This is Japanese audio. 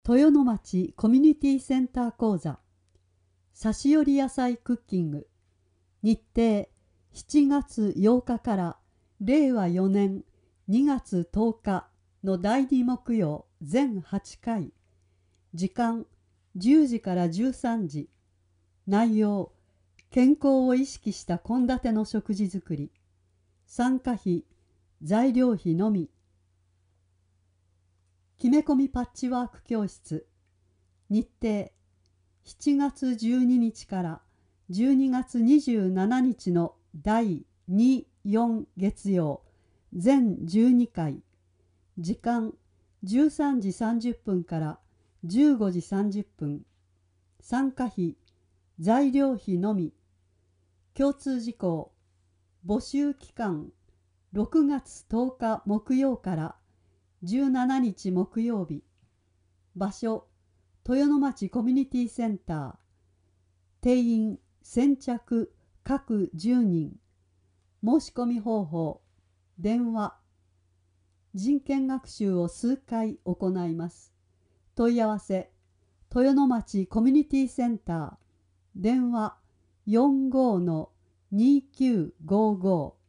豊野町コミュニティセンター講座差し寄り野菜クッキング、日程7月8日から令和4年2月10日の第2木曜全8回、時間10時から13時、内容健康を意識した献立の食事作り、参加費材料費のみ。決め込みパッチワーク教室、日程7月12日から12月27日の第2、4月曜全12回、時間13時30分から15時30分、参加費材料費のみ。共通事項、募集期間6月10日木曜から17日木曜日、場所豊野町コミュニティセンター、定員先着各10人、申し込み方法、電話。人権学習を数回行います。問い合わせ豊野町コミュニティセンター、電話45-2955